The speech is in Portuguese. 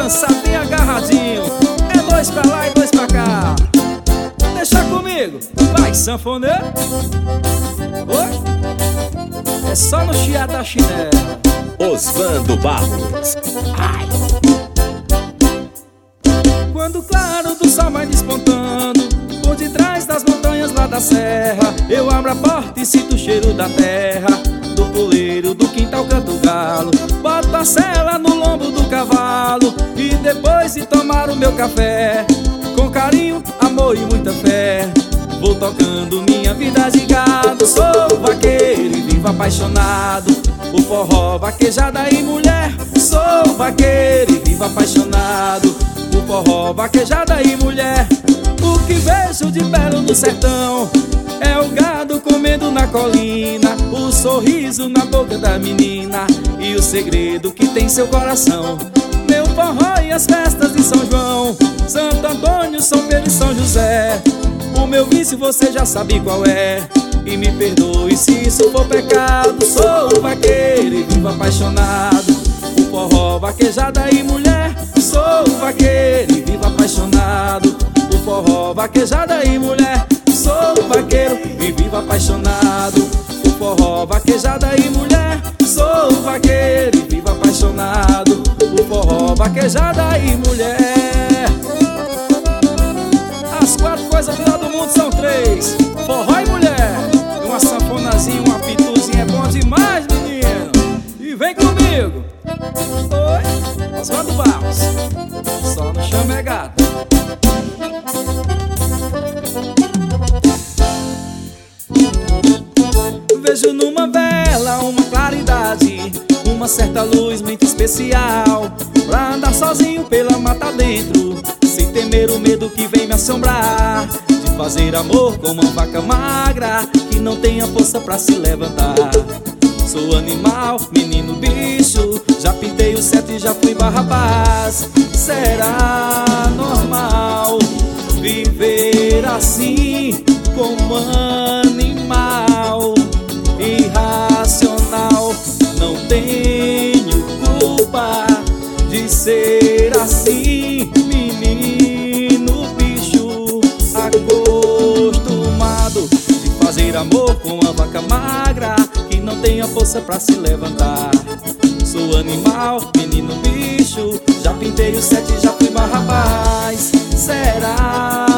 dançar bem agarradinho. É dois pra lá e dois pra cá. Deixa comigo, vai sanfoneiro. Oi? É só no chiado da chinela. Osvando Barros. Ai. Quando o claro do sol vai despontando por detrás das montanhas lá da serra, eu abro a porta e sinto o cheiro da terra, do poleiro, do quintal canto o galo. Boto a sela no lombo do cavalo e depois de tomar o meu café, com carinho, amor e muita fé, vou tocando minha vida de gado. Sou vaqueiro e vivo apaixonado por forró, vaquejada e mulher. Sou vaqueiro e vivo apaixonado por forró, vaquejada e mulher. O que vejo de belo no sertão é o gado comendo na colina, o sorriso na boca da menina e o segredo que tem seu coração. Meu forró e as festas de São João, Santo Antônio, São Pedro e São José. O meu vício você já sabe qual é, e me perdoe se isso for pecado. Sou vaqueiro e vivo apaixonado por forró, vaquejada e mulher. Sou vaqueiro e vivo apaixonado por forró, vaquejada e mulher. Sou vaqueiro e vivo apaixonado por forró, vaquejada e mulher. Sou vaqueiro e vivo apaixonado por forró, vaquejada e mulher. As quatro coisas melhores do mundo são três: forró e mulher. E uma sanfonazinha, uma pituzinha é bom demais, menino. E vem comigo. Oi, Osvando Barros. Só no chamegado. Vejo numa vela uma claridade, uma certa luz muito especial, pra andar sozinho pela mata dentro, sem temer o medo que vem me assombrar, de fazer amor com uma vaca magra que não tenha força pra se levantar. Sou animal, menino bicho, já pintei o certo e já fui Barrabás. Será normal viver assim como animal irracional? Não tenho culpa de ser assim, menino bicho, acostumado de fazer amor com uma vaca magra que não tenha força pra se levantar. Sou animal, menino bicho, já pintei o sete e já fui Barrabás. Será